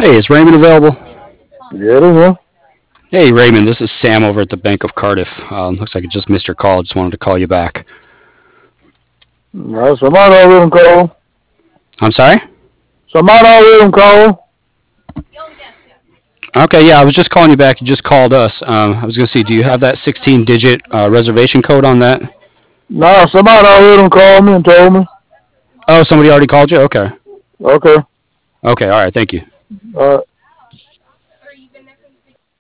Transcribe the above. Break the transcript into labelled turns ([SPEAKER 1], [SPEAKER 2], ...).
[SPEAKER 1] Hey, is Raymond available?
[SPEAKER 2] Yeah, they will.
[SPEAKER 1] Hey, Raymond, this is Sam over at the Bank of Cardiff. Looks like I just missed your call. Just wanted to call you back.
[SPEAKER 2] Somebody already call.
[SPEAKER 1] I'm sorry?
[SPEAKER 2] Somebody already call.
[SPEAKER 1] Okay, yeah, I was just calling you back. You just called us. I was going to see, do you have that 16-digit reservation code on that?
[SPEAKER 2] No, somebody already called me and told me.
[SPEAKER 1] Oh, somebody already called you? Okay.
[SPEAKER 2] Okay.
[SPEAKER 1] Okay, all right, thank you.
[SPEAKER 2] Uh,